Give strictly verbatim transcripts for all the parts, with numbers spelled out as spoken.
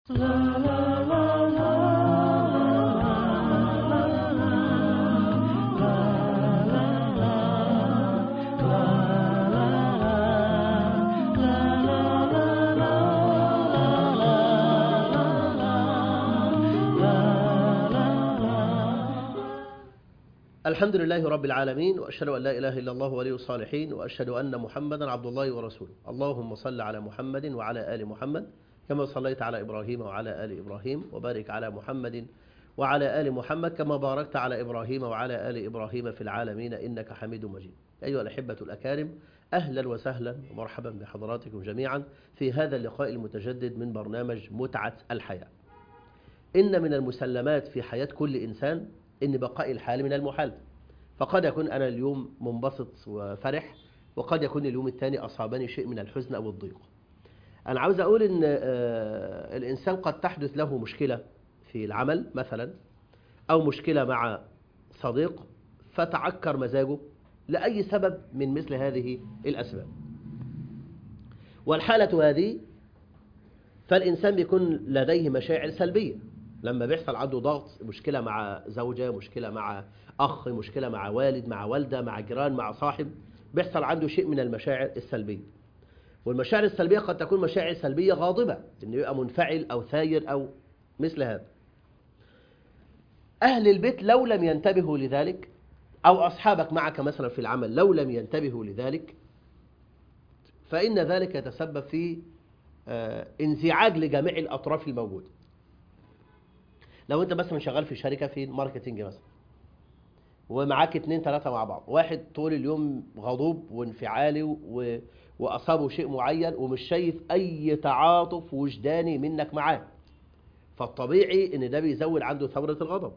الحمد لله رب العالمين، وأشهد أن لا إله إلا الله ولي الصالحين، وأشهد أن محمدا عبد الله ورسوله. اللهم صل على محمد وعلى آل محمد كما صليت على إبراهيم وعلى آل إبراهيم، وبارك على محمد وعلى آل محمد كما باركت على إبراهيم وعلى آل إبراهيم في العالمين إنك حميد مجيد. أيها الأحبة الأكارم، أهلا وسهلا ومرحبا بحضراتكم جميعا في هذا اللقاء المتجدد من برنامج متعة الحياة. إن من المسلمات في حياة كل إنسان إن بقاء الحال من المحال، فقد يكون أنا اليوم منبسط وفرح، وقد يكون اليوم الثاني أصابني شيء من الحزن أو الضيق. أنا عاوز أقول إن الإنسان قد تحدث له مشكلة في العمل مثلا، أو مشكلة مع صديق فتعكر مزاجه لأي سبب من مثل هذه الأسباب. والحالة هذه فالإنسان بيكون لديه مشاعر سلبية لما بيحصل عنده ضغط، مشكلة مع زوجة، مشكلة مع أخ، مشكلة مع والد، مع والدة، مع جيران، مع صاحب، بيحصل عنده شيء من المشاعر السلبية. والمشاعر السلبية قد تكون مشاعر سلبية غاضبة، إنه يبقى منفعل أو ثاير أو مثل هذا. أهل البيت لو لم ينتبهوا لذلك، أو أصحابك معك مثلا في العمل لو لم ينتبهوا لذلك، فإن ذلك يتسبب في انزعاج لجميع الأطراف الموجودة. لو أنت مثلا شغال في شركة في ماركتينج مثلا، ومعاك اتنين تلاتة مع بعض، واحد طول اليوم غضوب وانفعالي و... وأصابه شيء معين ومش شايف أي تعاطف وجداني منك معاه، فالطبيعي إن ده بيزود عنده ثورة الغضب.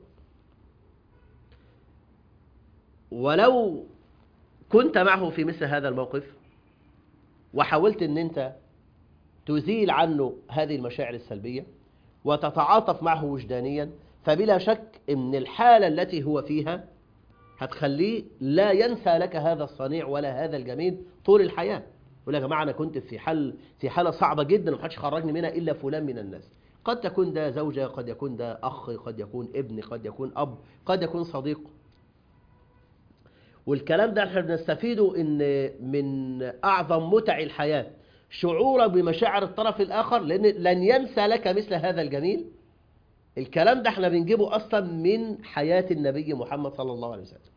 ولو كنت معه في مثل هذا الموقف وحاولت إن أنت تزيل عنه هذه المشاعر السلبية وتتعاطف معه وجدانيا، فبلا شك إن الحالة التي هو فيها هتخليه لا ينسى لك هذا الصنيع ولا هذا الجميل طول الحياة. يقول يا جماعة أنا كنت في حال في حالة صعبة جدا ومحدش خرجني منها إلا فلان من الناس. قد تكون ده زوجة، قد يكون ده أخ، قد يكون ابن، قد يكون أب، قد يكون صديق. والكلام ده احنا بنستفيده إن من أعظم متع الحياة شعورك بمشاعر الطرف الآخر، لأن لن ينسى لك مثل هذا الجميل. الكلام ده احنا بنجيبه أصلا من حياة النبي محمد صلى الله عليه وسلم.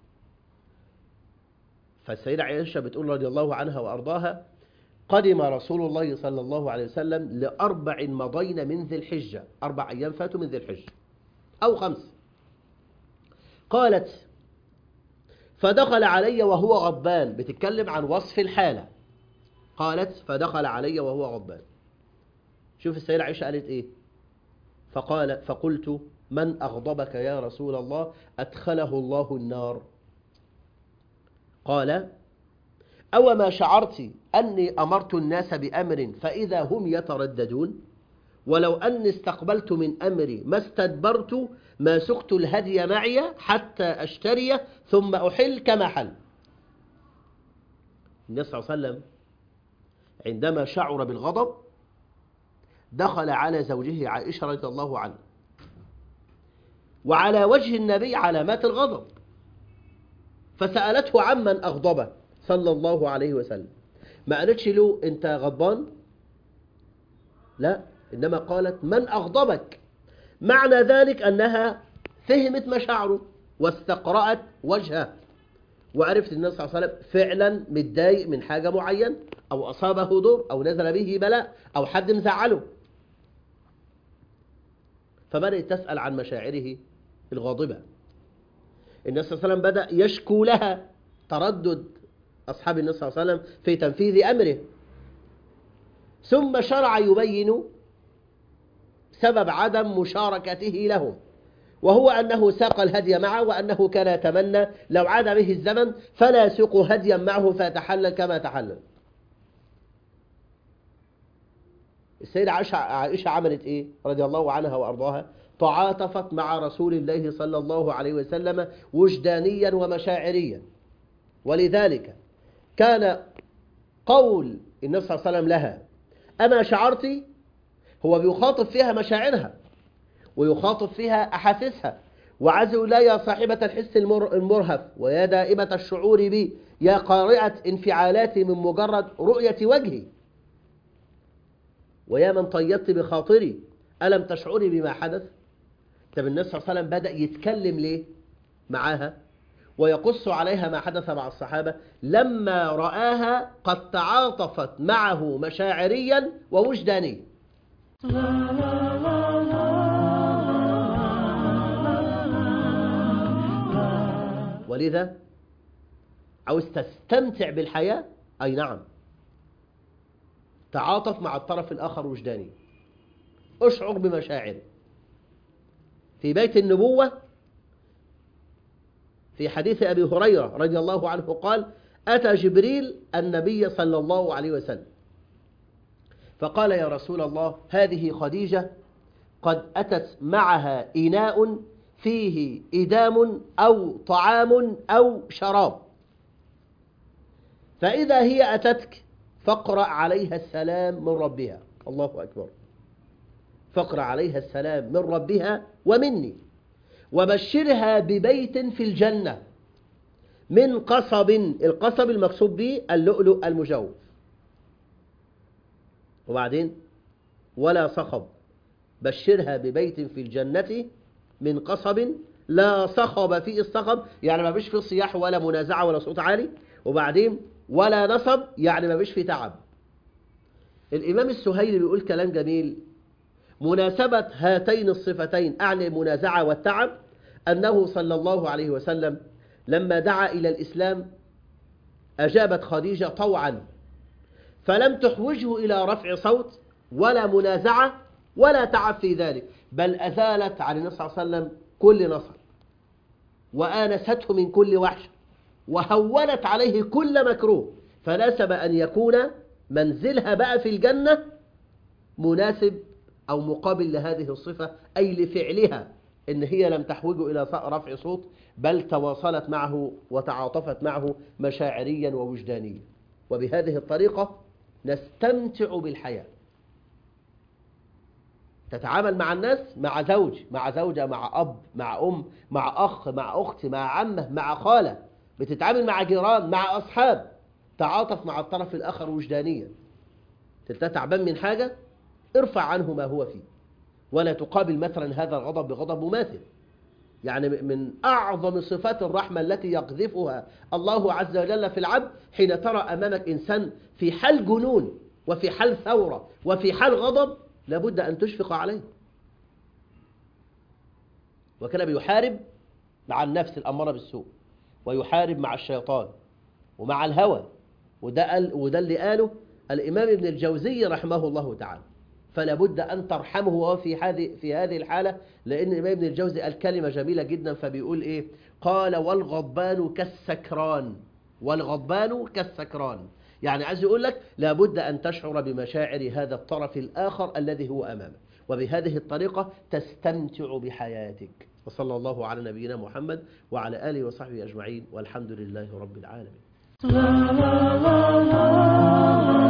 فالسيدة عائشة بتقول رضي الله عنها وأرضاها: قدم رسول الله صلى الله عليه وسلم لأربع مضين من ذي الحجة، أربع أيام فاتوا من ذي الحجة أو خمس. قالت: فدخل علي وهو غضبان، بتتكلم عن وصف الحالة. قالت: فدخل علي وهو غضبان. شوف السيدة عائشة قالت إيه؟ فقال فقلت: من أغضبك يا رسول الله؟ أدخله الله النار. قال: أو ما شعرت أني أمرت الناس بأمر فإذا هم يترددون، ولو أني استقبلت من أمري ما استدبرت ما سقت الهدي معي حتى أشتري ثم أحل كما حل. النبي صلى الله عليه وسلم عندما شعر بالغضب دخل على زوجه عائشة رضي الله عنها، وعلى وجه النبي علامات الغضب، فسألته عمن أغضبه صلى الله عليه وسلم. ما قالتش له أنت غضبان، لا، إنما قالت من أغضبك. معنى ذلك أنها فهمت مشاعره واستقرأت وجهه، وعرفت النبي صلى الله عليه وسلم فعلا متضايق من حاجة معينة، أو أصابه ضر، أو نزل به بلاء، أو حد مزعله. فبدأت تسأل عن مشاعره الغاضبة. النبي صلى الله عليه وسلم بدأ يشكو لها تردد أصحاب النبي صلى الله عليه وسلم في تنفيذ أمره، ثم شرع يبين سبب عدم مشاركته لهم، وهو أنه ساق الهدي معه، وأنه كان يتمنى لو عاد به الزمن فلا يسوق هديا معه فيتحلل كما تحلل. السيدة عائشة عملت إيه رضي الله عنها وأرضاها؟ تعاطفت مع رسول الله صلى الله عليه وسلم وجدانيا ومشاعريا. ولذلك كان قول النبي صلى الله عليه وسلم لها: أما شعرت؟ هو بيخاطب فيها مشاعرها ويخاطب فيها أحاسيسها، وعز لا يا صاحبة الحس المر المرهف ويا دائمة الشعور بي يا قارئة انفعالاتي من مجرد رؤية وجهي ويا من طيبت بخاطري ألم تشعري بما حدث؟ طب النبي صلى الله عليه وسلم بدأ يتكلم ليه معاها ويقص عليها ما حدث مع الصحابة لما رآها قد تعاطفت معه مشاعريا ووجدانيا. ولذا عاوز تستمتع بالحياة، أي نعم، تعاطف مع الطرف الآخر وجداني، اشعر بمشاعره. في بيت النبوة في حديث أبي هريرة رضي الله عنه قال: أتى جبريل النبي صلى الله عليه وسلم فقال: يا رسول الله، هذه خديجة قد أتت معها إناء فيه إدام أو طعام أو شراب، فإذا هي أتتك فاقرأ عليها السلام من ربها. الله أكبر. فاقرأ عليها السلام من ربها ومني، وبشرها ببيت في الجنة من قصب. القصب المقصود به اللؤلؤ المجوف. وبعدين ولا صخب، بشرها ببيت في الجنة من قصب لا صخب فيه. الصخب يعني ما فيش فيه صياح ولا منازعة ولا صوت عالي. وبعدين ولا نصب يعني ما فيش فيه تعب. الإمام السهيلي بيقول كلام جميل: مناسبة هاتين الصفتين أعني المنازعة والتعب أنه صلى الله عليه وسلم لما دعا إلى الإسلام أجابت خديجة طوعا، فلم تحوجه إلى رفع صوت ولا منازعة ولا تعب في ذلك، بل أزالت عن النبي صلى الله عليه وسلم كل نصر وآنسته من كل وحش وهونت عليه كل مكروه، فناسب أن يكون منزلها بقى في الجنة مناسب أو مقابل لهذه الصفة، أي لفعلها إن هي لم تحوجه إلى رفع صوت بل تواصلت معه وتعاطفت معه مشاعريا ووجدانيا. وبهذه الطريقة نستمتع بالحياة. تتعامل مع الناس، مع زوج، مع زوجة، مع أب، مع أم، مع أخ، مع أخت، مع عمة، مع خالة، بتتعامل مع جيران، مع أصحاب، تعاطف مع الطرف الآخر وجدانيا. تلتا تعبان من حاجة، ارفع عنه ما هو فيه، ولا تقابل مثلا هذا الغضب بغضب مماثل. يعني من أعظم صفات الرحمة التي يقذفها الله عز وجل في العبد حين ترى أمامك إنسان في حال جنون وفي حال ثورة وفي حال غضب، لابد أن تشفق عليه. وكان بيحارب مع النفس الأمارة بالسوء، ويحارب مع الشيطان ومع الهوى. وده, وده اللي قاله الإمام ابن الجوزي رحمه الله تعالى. فلا بد أن ترحمه وهو في هذه في هذه الحالة، لأن الإمام ابن الجوزي قال كلمة جميلة جدا، فبيقول إيه؟ قال: والغضبان كالسكران. والغضبان كالسكران، يعني عايز يقول لك لا بد أن تشعر بمشاعر هذا الطرف الآخر الذي هو أمامك، وبهذه الطريقة تستمتع بحياتك. وصلى الله على نبينا محمد وعلى آله وصحبه أجمعين، والحمد لله رب العالمين.